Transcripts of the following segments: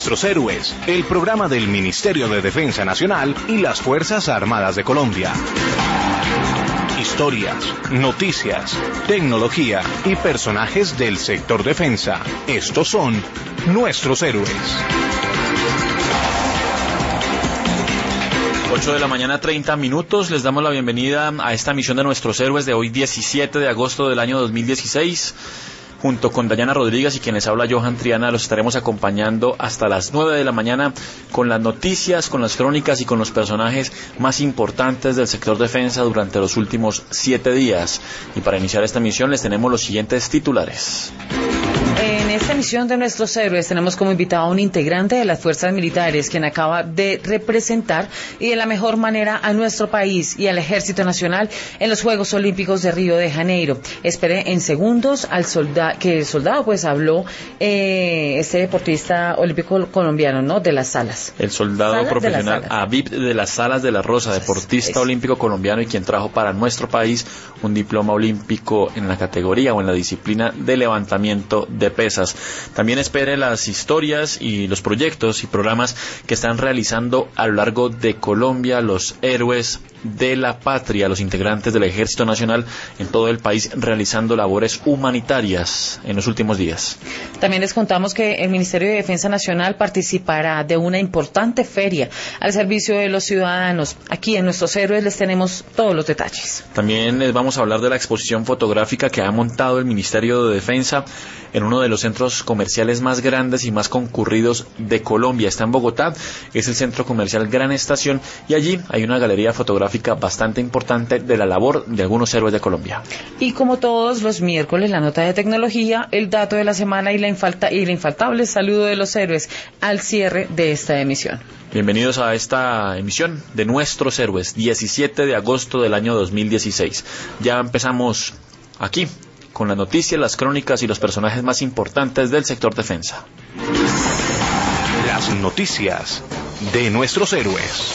Nuestros Héroes, el programa del Ministerio de Defensa Nacional y las Fuerzas Armadas de Colombia. Historias, noticias, tecnología y personajes del sector defensa. Estos son Nuestros Héroes. 8 de la mañana, 30 minutos. Les damos la bienvenida a esta emisión de Nuestros Héroes de hoy, 17 de agosto del año 2016. Junto con Dayana Rodríguez y quien les habla, Johan Triana, los estaremos acompañando hasta las 9 de la mañana con las noticias, con las crónicas y con los personajes más importantes del sector defensa durante los últimos 7 días. Y para iniciar esta emisión les tenemos los siguientes titulares. En esta emisión de Nuestros Héroes tenemos como invitado a un integrante de las fuerzas militares quien acaba de representar y de la mejor manera a nuestro país y al Ejército Nacional en los Juegos Olímpicos de Río de Janeiro. Esperé en segundos al que el soldado pues habló, este deportista olímpico colombiano, ¿no? De las Salas. El soldado profesional Habib de las Salas de la Rosa, deportista olímpico colombiano y quien trajo para nuestro país un diploma olímpico en la categoría o en la disciplina de levantamiento de pesas. También espere las historias y los proyectos y programas que están realizando a lo largo de Colombia los héroes de la patria, los integrantes del Ejército Nacional en todo el país realizando labores humanitarias en los últimos días. También les contamos que el Ministerio de Defensa Nacional participará de una importante feria al servicio de los ciudadanos. Aquí en Nuestros Héroes les tenemos todos los detalles. También les vamos a hablar de la exposición fotográfica que ha montado el Ministerio de Defensa en uno de los centros comerciales más grandes y más concurridos de Colombia. Está en Bogotá, es el centro comercial Gran Estación, y allí hay una galería fotográfica bastante importante de la labor de algunos héroes de Colombia. Y como todos los miércoles, la nota de tecnología, el dato de la semana y la infaltable saludo de los héroes al cierre de esta emisión. Bienvenidos a esta emisión de Nuestros Héroes, 17 de agosto del año 2016. Ya empezamos aquí con las noticias, las crónicas y los personajes más importantes del sector defensa. Las noticias de Nuestros Héroes.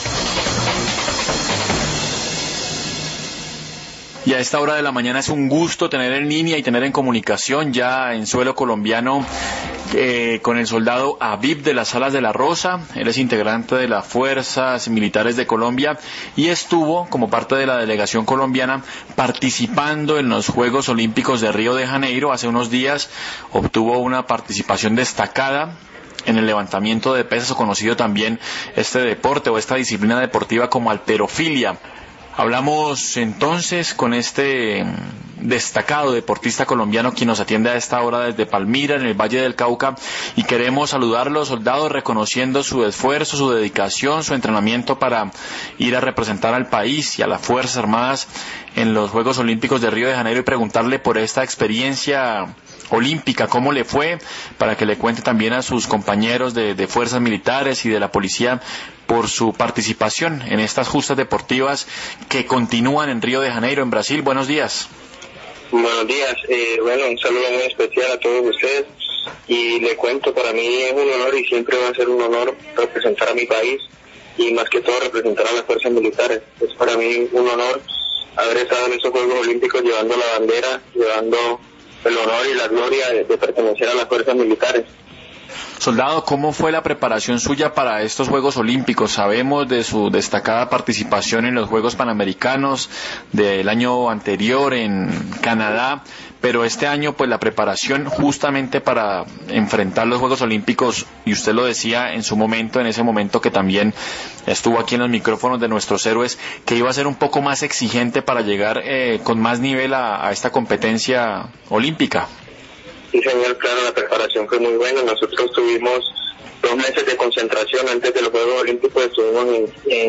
Y a esta hora de la mañana es un gusto tener en línea y tener en comunicación ya en suelo colombiano con el soldado Habib de las Salas de la Rosa. Él es integrante de las Fuerzas Militares de Colombia y estuvo como parte de la delegación colombiana participando en los Juegos Olímpicos de Río de Janeiro. Hace unos días obtuvo una participación destacada en el levantamiento de pesas, o conocido también este deporte o esta disciplina deportiva como halterofilia. Hablamos entonces con este destacado deportista colombiano quien nos atiende a esta hora desde Palmira, en el Valle del Cauca, y queremos saludarlo, soldado, reconociendo su esfuerzo, su dedicación, su entrenamiento para ir a representar al país y a las Fuerzas Armadas en los Juegos Olímpicos de Río de Janeiro, y preguntarle por esta experiencia olímpica, cómo le fue, para que le cuente también a sus compañeros de fuerzas militares y de la policía por su participación en estas justas deportivas que continúan en Río de Janeiro, en Brasil. Buenos días. Buenos días, un saludo muy especial a todos ustedes, y le cuento, para mí es un honor y siempre va a ser un honor representar a mi país y más que todo representar a las fuerzas militares. Es para mí un honor haber estado en estos Juegos Olímpicos llevando la bandera, llevando el honor y la gloria de pertenecer a las fuerzas militares. Soldado, ¿cómo fue la preparación suya para estos Juegos Olímpicos? Sabemos de su destacada participación en los Juegos Panamericanos del año anterior en Canadá, pero este año pues la preparación justamente para enfrentar los Juegos Olímpicos, y usted lo decía en su momento, en ese momento que también estuvo aquí en los micrófonos de Nuestros Héroes, que iba a ser un poco más exigente para llegar con más nivel a esta competencia olímpica. Sí, señor, claro, la preparación fue muy buena. Nosotros tuvimos 2 meses de concentración antes de los Juegos Olímpicos. Estuvimos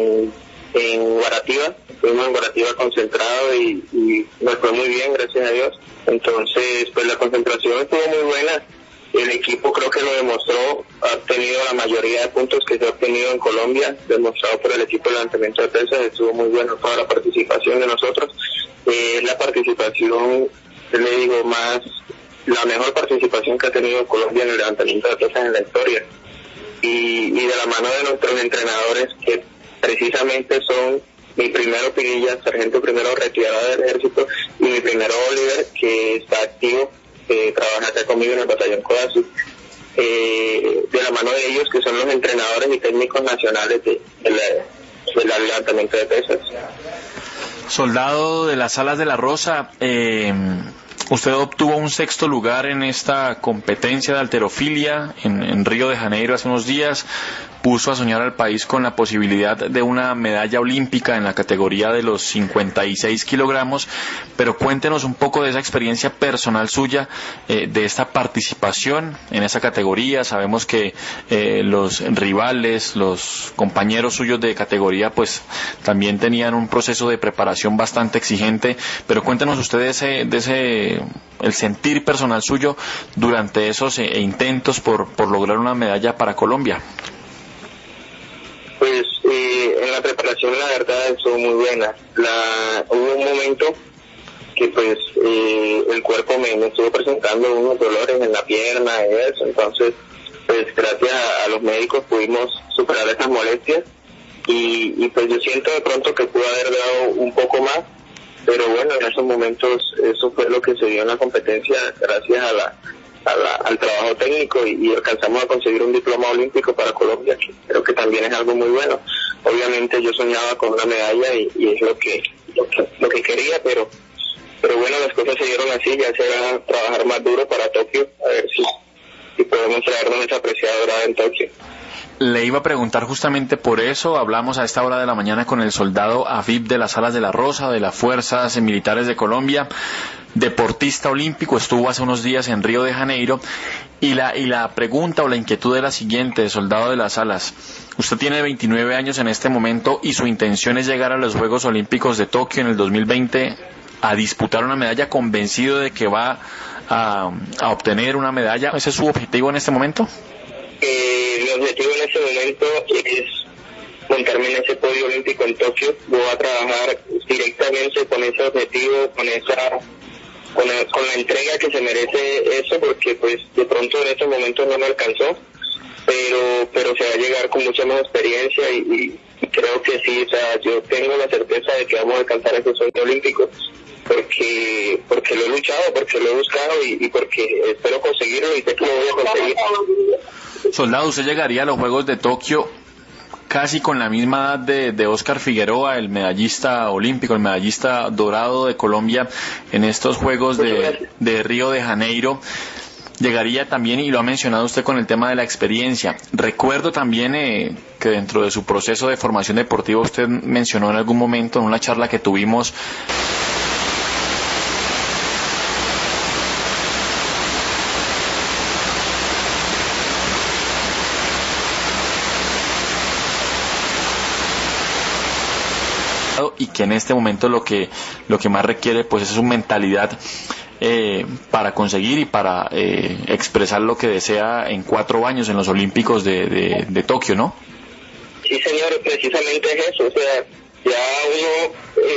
en Guarativa, concentrado y nos fue muy bien, gracias a Dios. Entonces, pues la concentración estuvo muy buena. El equipo creo que lo demostró, ha obtenido la mayoría de puntos que se ha obtenido en Colombia, demostrado por el equipo de levantamiento de pesas. Estuvo muy bueno toda la participación de nosotros. La participación, le digo, la mejor participación que ha tenido Colombia en el levantamiento de pesas en la historia, y de la mano de nuestros entrenadores, que precisamente son mi primero Pinilla, sargento primero retirado del ejército, y mi primero Oliver, que está activo, que trabaja acá conmigo en el batallón Codazzi. de la mano de ellos, que son los entrenadores y técnicos nacionales del levantamiento de pesas. Soldado de las Salas de la Rosa, usted obtuvo un 6º lugar en esta competencia de halterofilia en Río de Janeiro hace unos días. Puso a soñar al país con la posibilidad de una medalla olímpica en la categoría de los 56 kilogramos, pero cuéntenos un poco de esa experiencia personal suya, de esta participación en esa categoría. Sabemos que los rivales, los compañeros suyos de categoría, pues también tenían un proceso de preparación bastante exigente, pero cuéntenos ustedes el sentir personal suyo durante esos intentos por lograr una medalla para Colombia. Pues en la preparación la verdad estuvo muy buena. Hubo un momento que pues el cuerpo me estuvo presentando unos dolores en la pierna y eso, entonces pues gracias a los médicos pudimos superar esas molestias y pues yo siento de pronto que pude haber dado un poco más, pero bueno, en esos momentos eso fue lo que se dio en la competencia gracias al trabajo técnico y alcanzamos a conseguir un diploma olímpico para Colombia, que creo que también es algo muy bueno. Obviamente yo soñaba con una medalla y es lo que quería, pero bueno, las cosas se dieron así. Ya será trabajar más duro para Tokio, a ver si podemos traernos esa preciada dorada en Tokio. Le iba a preguntar justamente por eso. Hablamos a esta hora de la mañana con el soldado Afib de las Salas de la Rosa, de las Fuerzas Militares de Colombia, deportista olímpico, estuvo hace unos días en Río de Janeiro, y la pregunta o la inquietud es la siguiente, soldado de las Salas. Usted tiene 29 años en este momento y su intención es llegar a los Juegos Olímpicos de Tokio en el 2020 a disputar una medalla, convencido de que va a obtener una medalla. ¿Ese es su objetivo en este momento? Mi objetivo en este momento es montarme en ese podio olímpico en Tokio. Voy a trabajar directamente con ese objetivo, con la entrega que se merece eso, porque pues de pronto en estos momentos no me alcanzó, pero se va a llegar con mucha más experiencia y creo que sí. O sea, yo tengo la certeza de que vamos a alcanzar ese sueño olímpico, porque lo he luchado, porque lo he buscado y porque espero conseguirlo y sé que lo voy a conseguir. Soldado, usted llegaría a los Juegos de Tokio casi con la misma edad de Óscar Figueroa, el medallista olímpico, el medallista dorado de Colombia en estos Juegos de Río de Janeiro. Llegaría también, y lo ha mencionado usted, con el tema de la experiencia. Recuerdo también que dentro de su proceso de formación deportiva usted mencionó en algún momento en una charla que tuvimos y que en este momento lo que más requiere pues es su mentalidad para conseguir y para expresar lo que desea en 4 años en los Olímpicos de Tokio, ¿no? Sí, señor, precisamente es eso. O sea, ya uno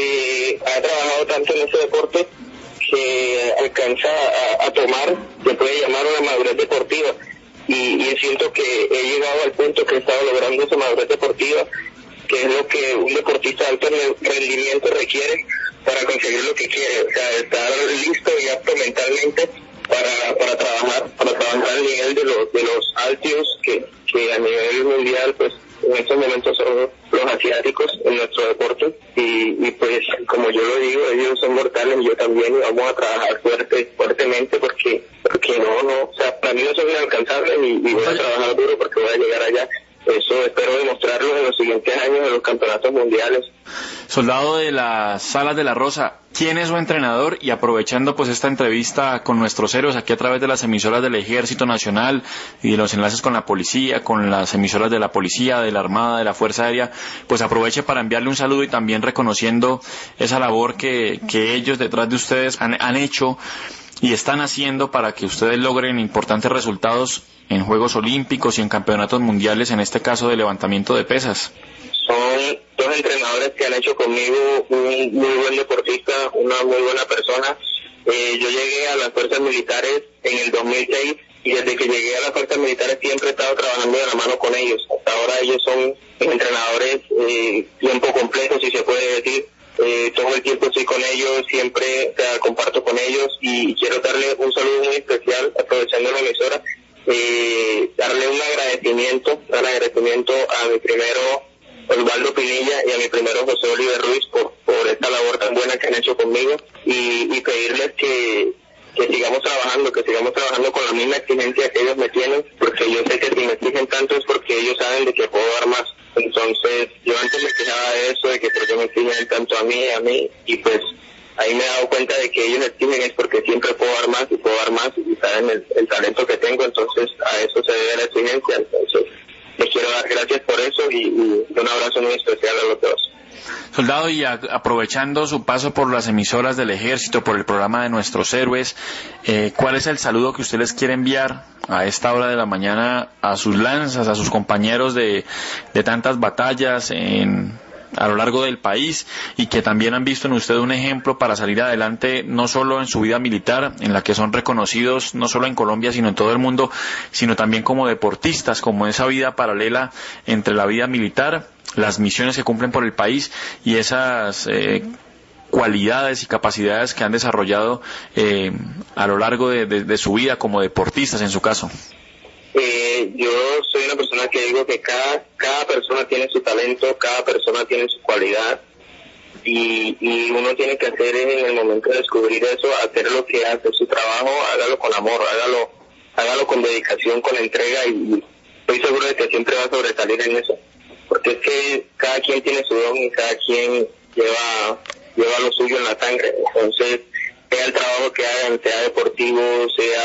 ha trabajado tanto en ese deporte que alcanza a tomar, se puede llamar una madurez deportiva, y siento que he llegado al punto que he estado logrando esa madurez deportiva, que es lo que un deportista de alto rendimiento requiere para conseguir lo que quiere. O sea, estar listo y apto mentalmente para trabajar al nivel de los altios que a nivel mundial pues en estos momentos son los asiáticos en nuestro deporte, y pues como yo lo digo, ellos son mortales y yo también, y vamos a trabajar fuertemente porque no, o sea, para mí no son inalcanzables y voy a trabajar duro porque voy a llegar allá. Eso espero demostrarlo en los siguientes años en los campeonatos mundiales. Soldado de las Salas de la Rosa, ¿quién es su entrenador? Y aprovechando pues esta entrevista con nuestros héroes aquí a través de las emisoras del Ejército Nacional y de los enlaces con la policía, con las emisoras de la policía, de la Armada, de la Fuerza Aérea, pues aproveche para enviarle un saludo y también reconociendo esa labor que ellos detrás de ustedes han hecho y están haciendo para que ustedes logren importantes resultados en Juegos Olímpicos y en campeonatos mundiales, en este caso de levantamiento de pesas. Son 2 entrenadores que han hecho conmigo un muy buen deportista, una muy buena persona. Yo llegué a las Fuerzas Militares en el 2006 y desde que llegué a las Fuerzas Militares siempre he estado trabajando de la mano con ellos. Hasta ahora ellos son entrenadores tiempo completo, si se puede decir. Todo el tiempo estoy con ellos, siempre comparto con ellos, y quiero darle un saludo muy especial, aprovechando la emisora, darle un agradecimiento a mi primero Osvaldo Pinilla y a mi primero José Oliver Ruiz por esta labor tan buena que han hecho conmigo y pedirles que sigamos trabajando con la misma exigencia que ellos me tienen, porque yo sé que si me exigen tanto es porque ellos saben de que puedo dar más. Entonces yo antes me quejaba de eso, de que por qué me exigen tanto a mí, y pues ahí me he dado cuenta de que ellos exigen es porque siempre puedo dar más y saben el talento que tengo, entonces a eso se debe la exigencia. Entonces les quiero dar gracias por eso y un abrazo muy especial a los dos. Soldado, y aprovechando su paso por las emisoras del Ejército, por el programa de Nuestros Héroes, ¿cuál es el saludo que usted les quiere enviar a esta hora de la mañana a sus lanzas, a sus compañeros de tantas batallas a lo largo del país, y que también han visto en usted un ejemplo para salir adelante, no solo en su vida militar, en la que son reconocidos no solo en Colombia sino en todo el mundo, sino también como deportistas, como esa vida paralela entre la vida militar, las misiones que cumplen por el país y esas cualidades y capacidades que han desarrollado a lo largo de su vida como deportistas en su caso? Yo soy una persona que digo que cada persona tiene su talento, cada persona tiene su cualidad, y uno tiene que hacer en el momento de descubrir eso, hacer lo que hace, su trabajo, hágalo con amor, hágalo con dedicación, con entrega, y estoy seguro de que siempre va a sobresalir en eso, porque es que cada quien tiene su don y cada quien lleva lo suyo en la sangre. Entonces, sea el trabajo que hagan, sea deportivo, sea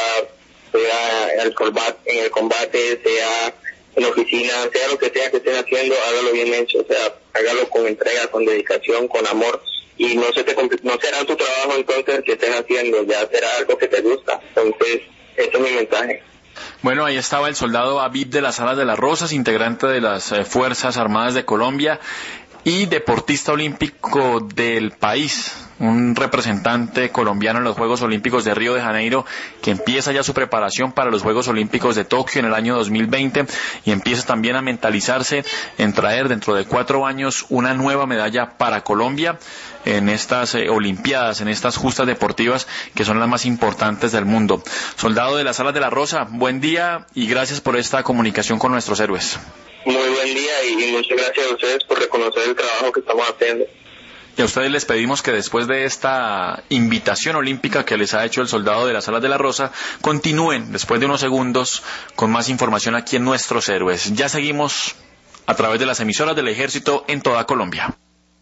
en el combate, sea en la oficina, sea lo que sea que estén haciendo, hágalo bien hecho, o sea, hágalo con entrega, con dedicación, con amor, y no será tu trabajo entonces que estés haciendo, ya será algo que te gusta. Entonces, ese es mi mensaje. Bueno, ahí estaba el soldado Aviv de las Alas de las Rosas, integrante de las Fuerzas Armadas de Colombia y deportista olímpico del país, un representante colombiano en los Juegos Olímpicos de Río de Janeiro, que empieza ya su preparación para los Juegos Olímpicos de Tokio en el año 2020 y empieza también a mentalizarse en traer dentro de 4 años una nueva medalla para Colombia en estas Olimpiadas, en estas justas deportivas que son las más importantes del mundo. Soldado de las Alas de la Rosa, buen día y gracias por esta comunicación con nuestros héroes. Muy buen día y muchas gracias a ustedes por reconocer el trabajo que estamos haciendo. Y a ustedes les pedimos que después de esta invitación olímpica que les ha hecho el soldado de las Alas de la Rosa, continúen después de unos segundos con más información aquí en Nuestros Héroes. Ya seguimos a través de las emisoras del Ejército en toda Colombia.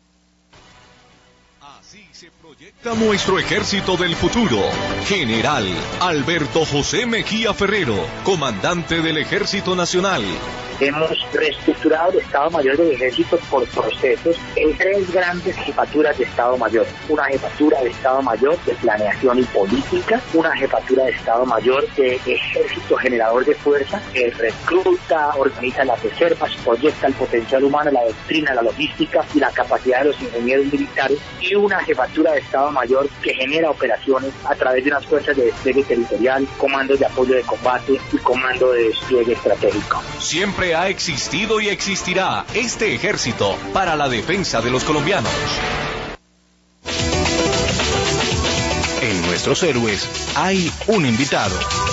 Así se proyecta nuestro ejército del futuro. General Alberto José Mejía Ferrero, comandante del Ejército Nacional. Hemos reestructurado el Estado Mayor del Ejército por procesos en 3 grandes jefaturas de Estado Mayor. Una jefatura de Estado Mayor de Planeación y Política, una jefatura de Estado Mayor de Ejército Generador de Fuerza, que recluta, organiza las reservas, proyecta el potencial humano, la doctrina, la logística y la capacidad de los ingenieros militares, y una jefatura de Estado Mayor que genera operaciones a través de unas fuerzas de despliegue territorial, comandos de apoyo de combate y comando de despliegue estratégico. Siempre ha existido y existirá este ejército para la defensa de los colombianos. En Nuestros Héroes hay un invitado.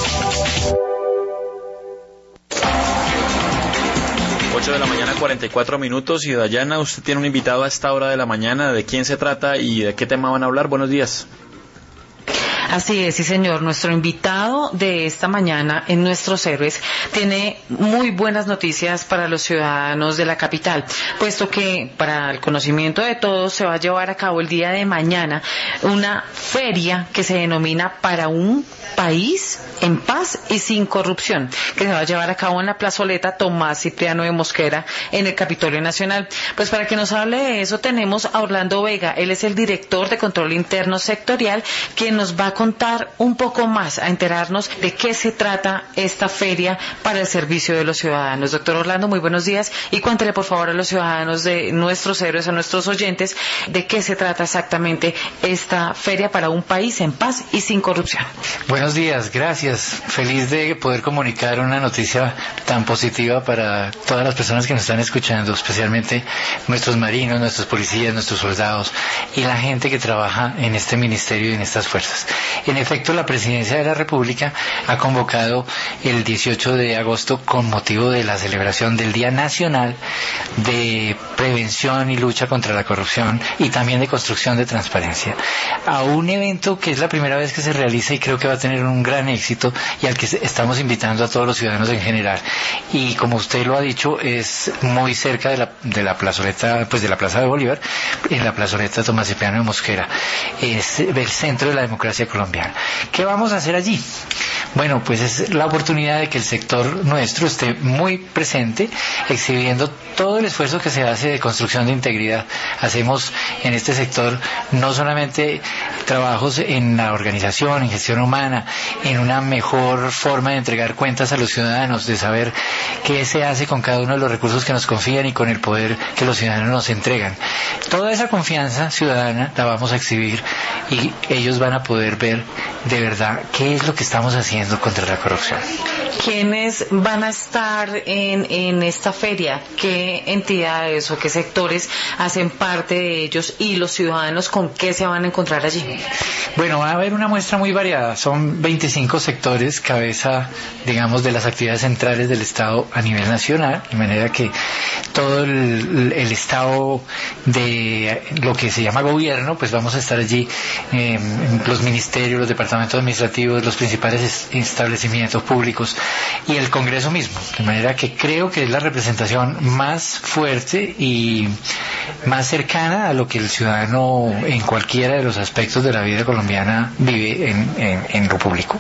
8 de la mañana, 44 minutos, y Dayana, usted tiene un invitado a esta hora de la mañana. ¿De quién se trata y de qué tema van a hablar? Buenos días. Así es, sí señor. Nuestro invitado de esta mañana en Nuestros Héroes tiene muy buenas noticias para los ciudadanos de la capital, puesto que para el conocimiento de todos se va a llevar a cabo el día de mañana una feria que se denomina Para un País en Paz y Sin Corrupción, que se va a llevar a cabo en la plazoleta Tomás Cipriano de Mosquera en el Capitolio Nacional. Pues para que nos hable de eso tenemos a Orlando Vega. Él es el director de Control Interno Sectorial, quien nos va a contar un poco más, a enterarnos de qué se trata esta feria para el servicio de los ciudadanos. Doctor Orlando, muy buenos días, y cuéntele por favor a los ciudadanos de Nuestros Héroes, a nuestros oyentes, de qué se trata exactamente esta feria para un país en paz y sin corrupción. Buenos días, gracias. Feliz de poder comunicar una noticia tan positiva para todas las personas que nos están escuchando, especialmente nuestros marinos, nuestros policías, nuestros soldados y la gente que trabaja en este ministerio y en estas fuerzas. En efecto, la Presidencia de la República ha convocado el 18 de agosto con motivo de la celebración del Día Nacional de Prevención y Lucha contra la Corrupción y también de construcción de transparencia, a un evento que es la primera vez que se realiza y creo que va a tener un gran éxito y al que estamos invitando a todos los ciudadanos en general. Y como usted lo ha dicho, es muy cerca de la plazoleta, pues de la Plaza de Bolívar, en la plazoleta Tomás Cipriano de Mosquera. Es el centro de la democracia colombiana. ¿Qué vamos a hacer allí? Bueno, pues es la oportunidad de que el sector nuestro esté muy presente, exhibiendo todo el esfuerzo que se hace de construcción de integridad. Hacemos en este sector no solamente trabajos en la organización, en gestión humana, en una mejor forma de entregar cuentas a los ciudadanos, de saber qué se hace con cada uno de los recursos que nos confían y con el poder que los ciudadanos nos entregan. Toda esa confianza ciudadana la vamos a exhibir y ellos van a poder ver de verdad qué es lo que estamos haciendo contra la corrupción. ¿Quiénes van a estar en esta feria? ¿Qué entidades o qué sectores hacen parte de ellos y los ciudadanos con qué se van a encontrar allí? Bueno, va a haber una muestra muy variada. Son 25 sectores, cabeza, digamos, de las actividades centrales del Estado a nivel nacional, de manera que todo el Estado de lo que se llama gobierno, pues vamos a estar allí, los ministerios, los departamentos administrativos, los principales establecimientos públicos y el Congreso mismo, de manera que creo que es la representación más fuerte y más cercana a lo que el ciudadano en cualquiera de los aspectos de la vida colombiana vive en lo público.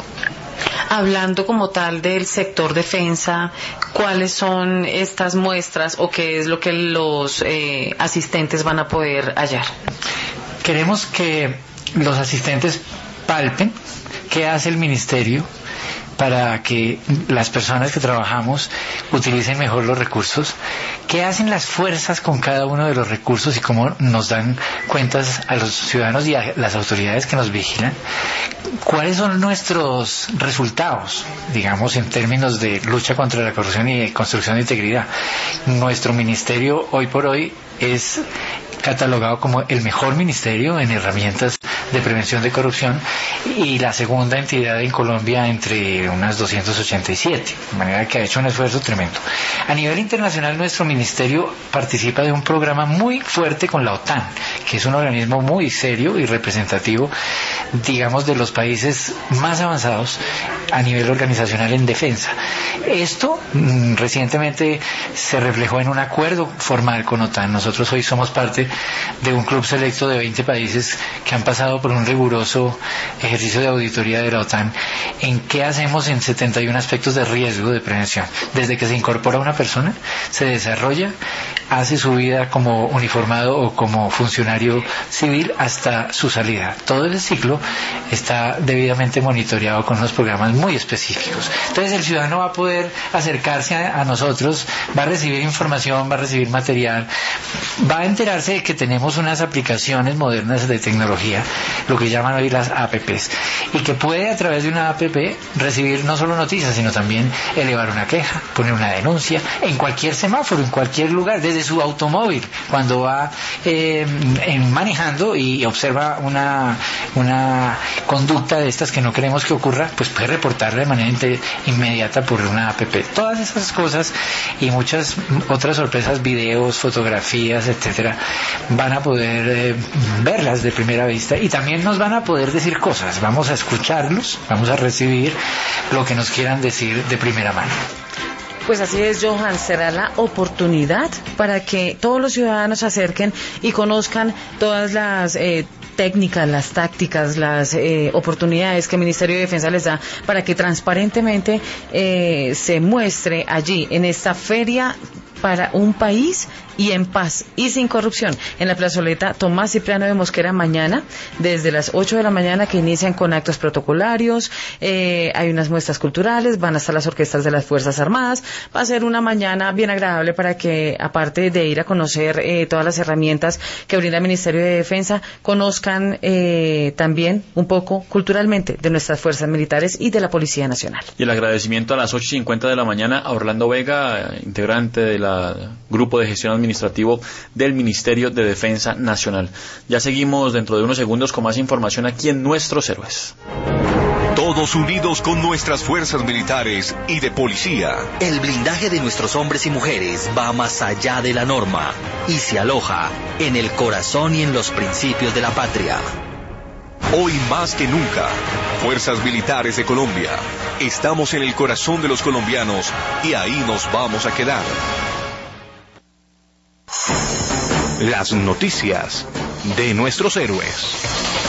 Hablando como tal del sector defensa, ¿cuáles son estas muestras o qué es lo que los asistentes van a poder hallar? Queremos que los asistentes palpen qué hace el ministerio para que las personas que trabajamos utilicen mejor los recursos, qué hacen las fuerzas con cada uno de los recursos y cómo nos dan cuentas a los ciudadanos y a las autoridades que nos vigilan, cuáles son nuestros resultados, digamos, en términos de lucha contra la corrupción y de construcción de integridad. Nuestro ministerio hoy por hoy es catalogado como el mejor ministerio en herramientas de prevención de corrupción y la segunda entidad en Colombia entre unas 287, de manera que ha hecho un esfuerzo tremendo. A nivel internacional, nuestro ministerio participa de un programa muy fuerte con la OTAN, que es un organismo muy serio y representativo, digamos, de los países más avanzados a nivel organizacional en defensa. Esto recientemente se reflejó en un acuerdo formal con OTAN. Nosotros hoy somos parte de un club selecto de 20 países que han pasado por un riguroso ejercicio de auditoría de la OTAN en qué hacemos en 71 aspectos de riesgo de prevención. Desde que se incorpora una persona, se desarrolla, hace su vida como uniformado o como funcionario civil hasta su salida. Todo ese ciclo está debidamente monitoreado con unos programas muy específicos. Entonces el ciudadano va a poder acercarse a nosotros, va a recibir información, va a recibir material, va a enterarse de que tenemos unas aplicaciones modernas de tecnología, lo que llaman hoy las APPs, y que puede a través de una APP recibir no solo noticias, sino también elevar una queja, poner una denuncia en cualquier semáforo, en cualquier lugar, desde su automóvil, cuando va manejando y observa una conducta de estas que no queremos que ocurra, pues puede reportarla de manera inmediata por una APP. Todas esas cosas y muchas otras sorpresas, videos, fotografías, etcétera, van a poder verlas de primera vista y también nos van a poder decir cosas. Vamos a escucharlos, vamos a recibir lo que nos quieran decir de primera mano. Pues así es, Johan, será la oportunidad para que todos los ciudadanos se acerquen y conozcan todas las técnicas, las tácticas, las oportunidades que el Ministerio de Defensa les da para que transparentemente se muestre allí en esta feria para un país y en paz y sin corrupción en la plazoleta Tomás Cipriano de Mosquera mañana desde las 8 de la mañana, que inician con actos protocolarios, hay unas muestras culturales, van a estar las orquestas de las Fuerzas Armadas. Va a ser una mañana bien agradable para que, aparte de ir a conocer todas las herramientas que brinda el Ministerio de Defensa, conozcan también un poco culturalmente de nuestras fuerzas militares y de la Policía Nacional. Y el agradecimiento a las 8:50 de la mañana a Orlando Vega, integrante de Grupo de Gestión Administrativo del Ministerio de Defensa Nacional. Ya seguimos dentro de unos segundos con más información aquí en Nuestros Héroes. Todos unidos con nuestras fuerzas militares y de policía. El blindaje de nuestros hombres y mujeres va más allá de la norma y se aloja en el corazón y en los principios de la patria. Hoy más que nunca, Fuerzas Militares de Colombia. Estamos en el corazón de los colombianos y ahí nos vamos a quedar. Las noticias de nuestros héroes.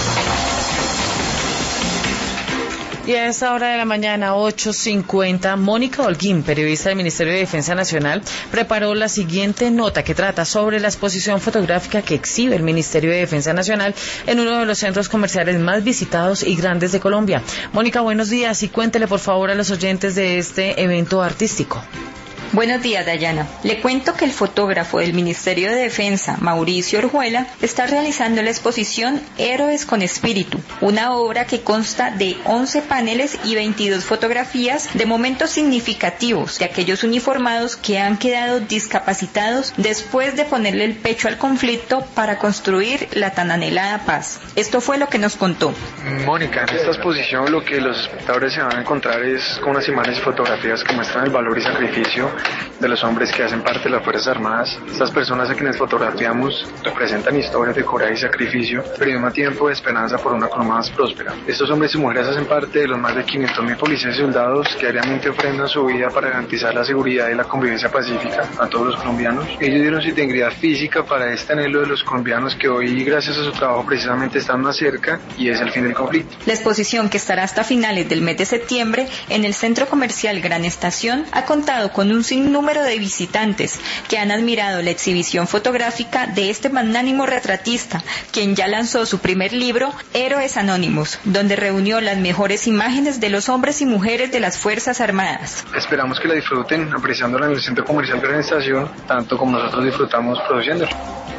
Y a esta hora de la mañana, 8:50, Mónica Holguín, periodista del Ministerio de Defensa Nacional, preparó la siguiente nota que trata sobre la exposición fotográfica que exhibe el Ministerio de Defensa Nacional en uno de los centros comerciales más visitados y grandes de Colombia. Mónica, buenos días y cuéntele por favor a los oyentes de este evento artístico. Buenos días, Dayana. Le cuento que el fotógrafo del Ministerio de Defensa, Mauricio Orjuela, está realizando la exposición Héroes con Espíritu, una obra que consta de 11 paneles y 22 fotografías de momentos significativos de aquellos uniformados que han quedado discapacitados después de ponerle el pecho al conflicto para construir la tan anhelada paz. Esto fue lo que nos contó. Mónica, en esta exposición lo que los espectadores se van a encontrar es con unas imágenes y fotografías que muestran el valor y sacrificio de los hombres que hacen parte de las Fuerzas Armadas. Estas personas a quienes fotografiamos representan historias de coraje y sacrificio, pero al mismo tiempo de esperanza por una Colombia más próspera. Estos hombres y mujeres hacen parte de los más de 500.000 policías y soldados que diariamente ofrendan su vida para garantizar la seguridad y la convivencia pacífica a todos los colombianos. Ellos dieron su integridad física para este anhelo de los colombianos que hoy, gracias a su trabajo, precisamente están más cerca y es el fin del conflicto. La exposición, que estará hasta finales del mes de septiembre en el Centro Comercial Gran Estación, ha contado con un sinnúmero de visitantes que han admirado la exhibición fotográfica de este magnánimo retratista, quien ya lanzó su primer libro, Héroes Anónimos, donde reunió las mejores imágenes de los hombres y mujeres de las Fuerzas Armadas. Esperamos que la disfruten apreciándola en el Centro Comercial Gran Estación, tanto como nosotros disfrutamos produciéndola.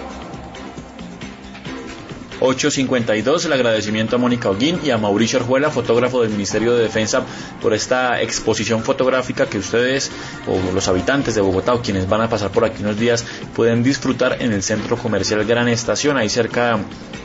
8:52, el agradecimiento a Mónica Holguín y a Mauricio Orjuela, fotógrafo del Ministerio de Defensa, por esta exposición fotográfica que ustedes o los habitantes de Bogotá o quienes van a pasar por aquí unos días pueden disfrutar en el Centro Comercial Gran Estación, ahí cerca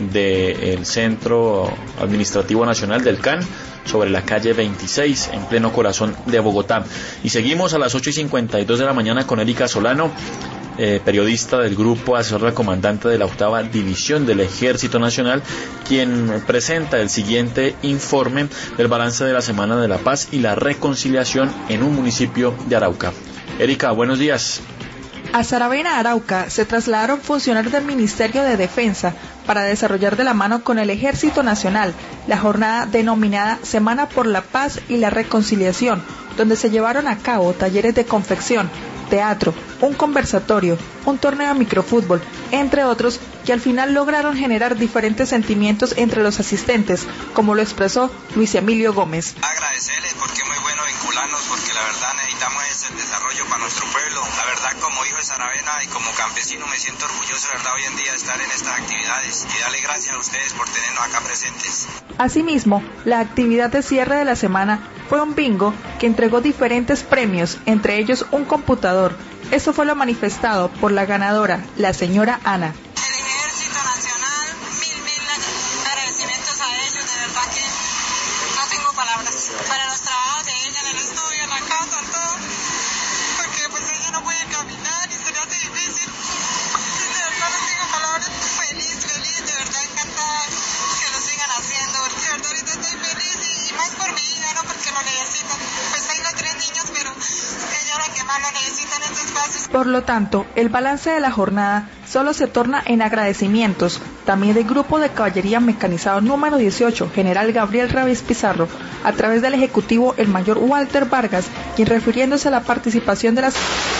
del Centro Administrativo Nacional del CAN, sobre la calle 26, en pleno corazón de Bogotá. Y seguimos a las 8:52 de la mañana con Erika Solano, periodista del Grupo Asesor del Comandante de la 8ª División del Ejército Nacional, quien presenta el siguiente informe del balance de la Semana de la Paz y la Reconciliación en un municipio de Arauca. Erika, buenos días. A Saravena, Arauca, se trasladaron funcionarios del Ministerio de Defensa para desarrollar de la mano con el Ejército Nacional la jornada denominada Semana por la Paz y la Reconciliación, donde se llevaron a cabo talleres de confección, teatro, un conversatorio, un torneo de microfútbol, entre otros, que al final lograron generar diferentes sentimientos entre los asistentes, como lo expresó Luis Emilio Gómez. Agradecerles porque es muy bueno vincularnos, porque la verdad necesitamos ese desarrollo para nuestro pueblo. La verdad, como hijo de Saravena y como campesino, me siento orgulloso, la verdad, hoy en día de estar en estas actividades y darle gracias a ustedes por tenernos acá presentes. Asimismo, la actividad de cierre de la semana fue un bingo que entregó diferentes premios, entre ellos un computador. Esto fue lo manifestado por la ganadora, la señora Ana. El Ejército Nacional, mil agradecimientos a ellos, de verdad que no tengo palabras. Para los trabajos de ella en el estudio, en la casa, en todo, porque pues ella no puede caminar y se le hace difícil. De verdad no tengo palabras, feliz, de verdad encantada que lo sigan haciendo, porque de verdad ahorita estoy feliz y más por mi hija, no porque lo necesitan. Pues tengo 3 niños, pero ella es la que más lo necesita en estos espacios. Por lo tanto, el balance de la jornada solo se torna en agradecimientos, también del Grupo de Caballería Mecanizado número 18, General Gabriel Ravis Pizarro, a través del Ejecutivo el Mayor Walter Vargas, quien refiriéndose a la participación de las...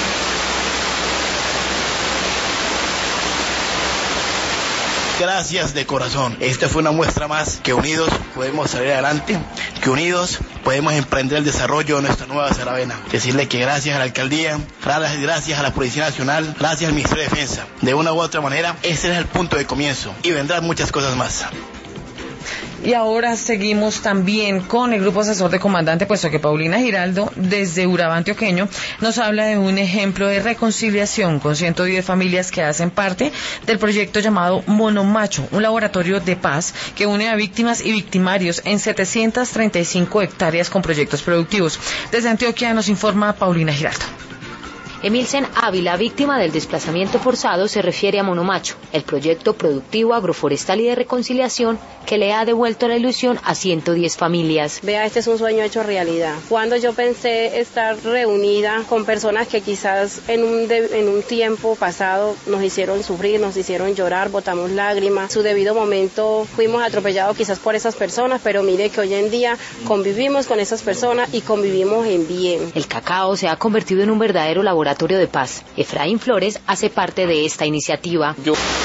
Gracias de corazón. Esta fue una muestra más que unidos podemos salir adelante, que unidos podemos emprender el desarrollo de nuestra nueva Saravena. Decirle que gracias a la alcaldía, gracias a la Policía Nacional, gracias al Ministerio de Defensa. De una u otra manera, ese es el punto de comienzo y vendrán muchas cosas más. Y ahora seguimos también con el grupo asesor de comandante, puesto que Paulina Giraldo, desde Urabá Antioqueño, nos habla de un ejemplo de reconciliación con 110 familias que hacen parte del proyecto llamado Monomacho, un laboratorio de paz que une a víctimas y victimarios en 735 hectáreas con proyectos productivos. Desde Antioquia nos informa Paulina Giraldo. Emilsen Ávila, víctima del desplazamiento forzado, se refiere a Monomacho, el proyecto productivo agroforestal y de reconciliación que le ha devuelto la ilusión a 110 familias. Vea, este es un sueño hecho realidad. Cuando yo pensé estar reunida con personas que quizás en un tiempo pasado nos hicieron sufrir, nos hicieron llorar, botamos lágrimas, en su debido momento fuimos atropellados quizás por esas personas, pero mire que hoy en día convivimos con esas personas y convivimos en bien. El cacao se ha convertido en un verdadero laboratorio de paz. Efraín Flores hace parte de esta iniciativa.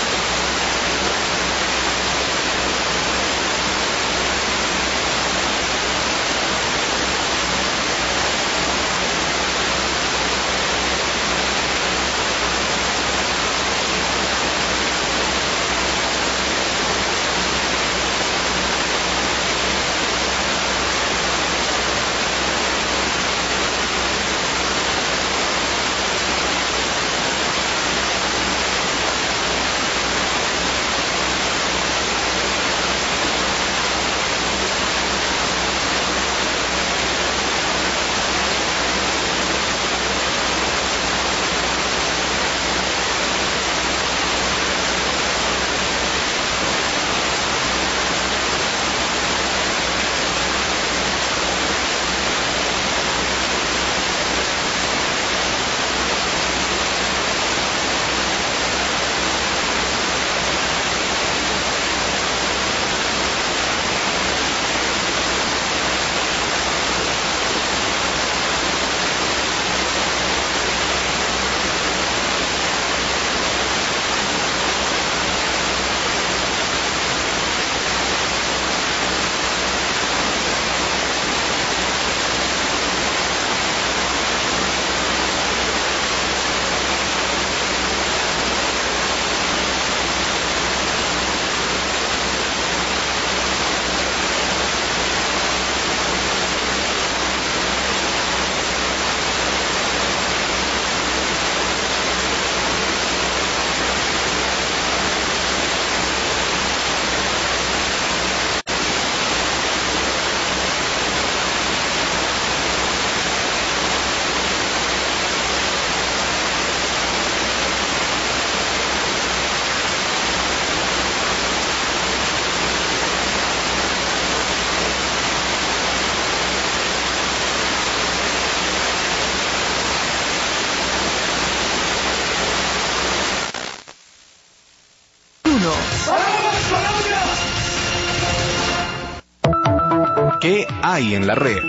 ¿Qué hay en la red?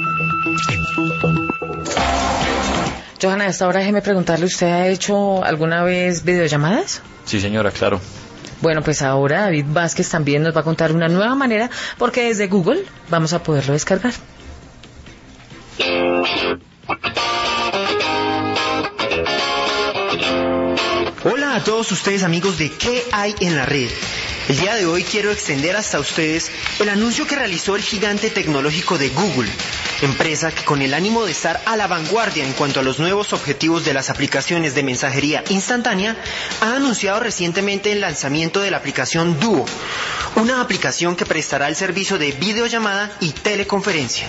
Johanna, a esta hora déjeme preguntarle, ¿usted ha hecho alguna vez videollamadas? Sí, señora, claro. Bueno, pues ahora David Vázquez también nos va a contar una nueva manera, porque desde Google vamos a poderlo descargar. Hola a todos ustedes, amigos de ¿Qué hay en la red? El día de hoy quiero extender hasta ustedes el anuncio que realizó el gigante tecnológico de Google, empresa que con el ánimo de estar a la vanguardia en cuanto a los nuevos objetivos de las aplicaciones de mensajería instantánea, ha anunciado recientemente el lanzamiento de la aplicación Duo, una aplicación que prestará el servicio de videollamada y teleconferencia.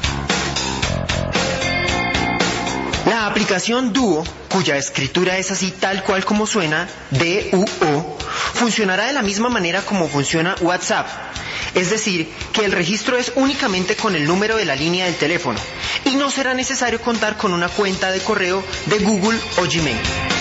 La aplicación Duo, cuya escritura es así tal cual como suena, D-U-O, funcionará de la misma manera como funciona WhatsApp. Es decir, que el registro es únicamente con el número de la línea del teléfono y no será necesario contar con una cuenta de correo de Google o Gmail.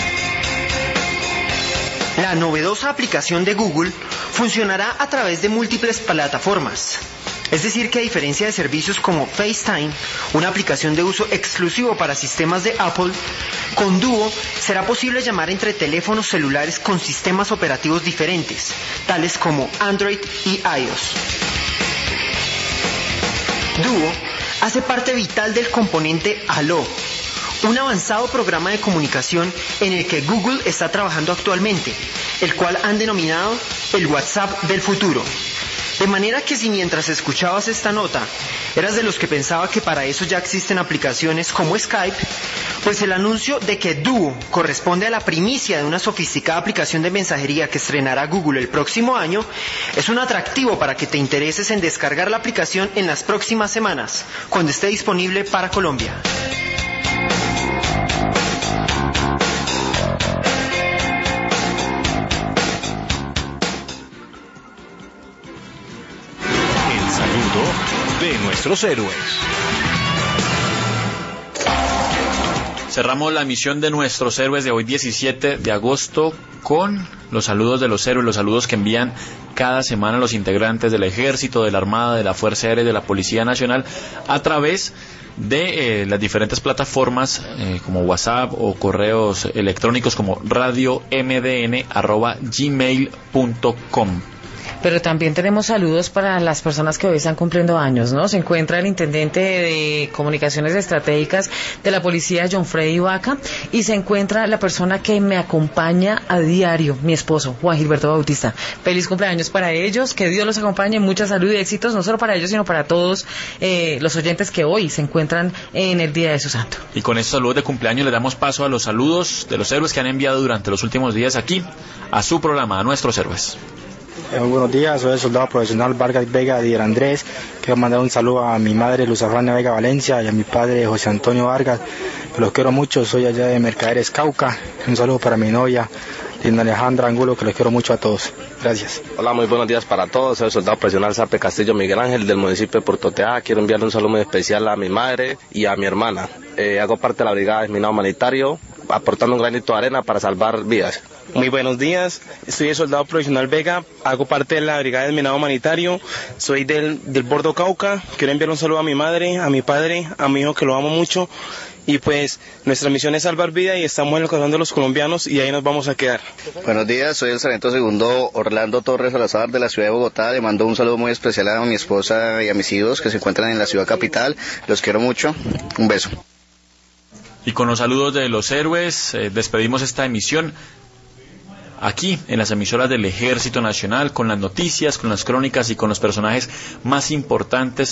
La novedosa aplicación de Google funcionará a través de múltiples plataformas. Es decir, que a diferencia de servicios como FaceTime, una aplicación de uso exclusivo para sistemas de Apple, con Duo será posible llamar entre teléfonos celulares con sistemas operativos diferentes, tales como Android y iOS. Duo hace parte vital del componente Allo, un avanzado programa de comunicación en el que Google está trabajando actualmente, el cual han denominado el WhatsApp del futuro. De manera que si mientras escuchabas esta nota eras de los que pensaba que para eso ya existen aplicaciones como Skype, pues el anuncio de que Duo corresponde a la primicia de una sofisticada aplicación de mensajería que estrenará Google el próximo año es un atractivo para que te intereses en descargar la aplicación en las próximas semanas, cuando esté disponible para Colombia. De nuestros héroes. Cerramos la emisión de nuestros héroes de hoy 17 de agosto con los saludos de los héroes, los saludos que envían cada semana los integrantes del Ejército, de la Armada, de la Fuerza Aérea y de la Policía Nacional a través de las diferentes plataformas como WhatsApp o correos electrónicos como radiomdn@gmail.com. Pero también tenemos saludos para las personas que hoy están cumpliendo años, ¿no? Se encuentra el intendente de Comunicaciones Estratégicas de la Policía, John Freddy Vaca, y se encuentra la persona que me acompaña a diario, mi esposo, Juan Gilberto Bautista. Feliz cumpleaños para ellos, que Dios los acompañe, mucha salud y éxitos, no solo para ellos, sino para todos los oyentes que hoy se encuentran en el Día de su Santo. Y con estos saludos de cumpleaños le damos paso a los saludos de los héroes que han enviado durante los últimos días aquí a su programa, a nuestros héroes. Buenos días, soy el soldado profesional Vargas Vega de Andrés. Quiero mandar un saludo a mi madre Luz Afrania Vega Valencia y a mi padre José Antonio Vargas, que los quiero mucho, soy allá de Mercaderes Cauca. Un saludo para mi novia Linda Alejandra Angulo, que los quiero mucho a todos. Gracias. Hola, muy buenos días para todos, soy el soldado profesional Sarpe Castillo Miguel Ángel del municipio de Puerto Teá. Quiero enviarle un saludo muy especial a mi madre y a mi hermana. Hago parte de la Brigada de Desminado Humanitario, aportando un granito de arena para salvar vidas. Muy buenos días, soy el soldado profesional Vega, hago parte de la Brigada de Desminado Humanitario, soy del Bordo Cauca. Quiero enviar un saludo a mi madre, a mi padre, a mi hijo que lo amo mucho, y pues nuestra misión es salvar vidas y estamos en el corazón de los colombianos y ahí nos vamos a quedar. Buenos días, soy el sargento segundo Orlando Torres Salazar de la ciudad de Bogotá. Le mando un saludo muy especial a mi esposa y a mis hijos que se encuentran en la ciudad capital, los quiero mucho, un beso. Y con los saludos de los héroes despedimos esta emisión aquí en las emisoras del Ejército Nacional, con las noticias, con las crónicas y con los personajes más importantes